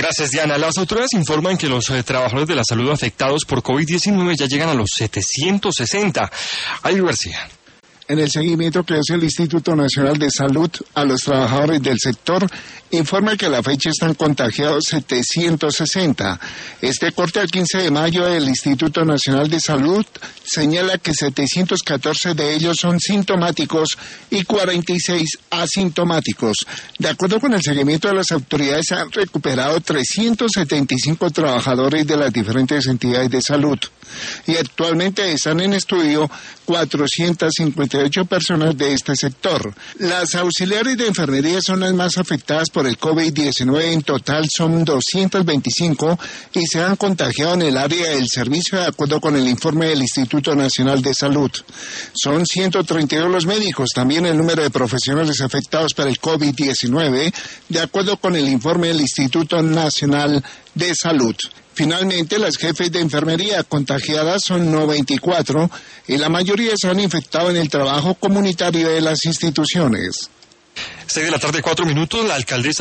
Gracias, Diana. Las autoridades informan que los trabajadores de la salud afectados por COVID-19 ya llegan a los 760. Ay, García. En el seguimiento que hace el Instituto Nacional de Salud a los trabajadores del sector, informa que a la fecha están contagiados 760. Este corte al 15 de mayo del Instituto Nacional de Salud señala que 714 de ellos son sintomáticos y 46 asintomáticos. De acuerdo con el seguimiento de las autoridades, se han recuperado 375 trabajadores de las diferentes entidades de salud y actualmente están en estudio 458 personas de este sector. Las auxiliares de enfermería son las más afectadas por el COVID-19. En total son 225 y se han contagiado en el área del servicio, de acuerdo con el informe del Instituto Nacional de Salud. Son 132 los médicos, también el número de profesionales afectados por el COVID-19, de acuerdo con el informe del Instituto Nacional de Salud. Finalmente, las jefes de enfermería contagiadas son 94 y la mayoría se han infectado en el trabajo comunitario de las instituciones. 6 de la tarde, 4 minutos, la alcaldesa